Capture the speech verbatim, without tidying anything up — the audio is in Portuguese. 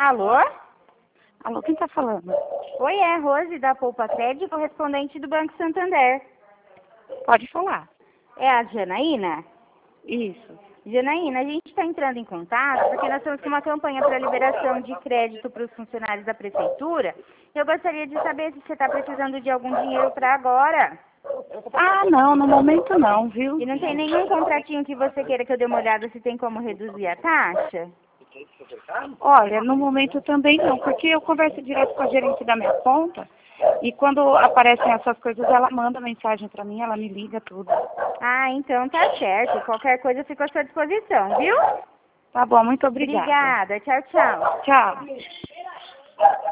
Alô? Alô, quem tá falando? Oi, é Rose da Poupa Crédito, correspondente do Banco Santander. Pode falar. É a Janaína? Isso. Janaína, a gente está entrando em contato porque nós estamos com uma campanha para liberação de crédito para os funcionários da prefeitura. Eu gostaria de saber se você está precisando de algum dinheiro para agora. Ah, não, no momento não, viu? E não tem nenhum contratinho que você queira que eu dê uma olhada se tem como reduzir a taxa? Olha, no momento também não, porque eu converso direto com a gerente da minha conta e quando aparecem essas coisas ela manda mensagem pra mim, ela me liga tudo. Ah, então tá certo. Qualquer coisa eu fico à sua disposição, viu? Tá bom, muito obrigada. Obrigada. Tchau, tchau. Tchau.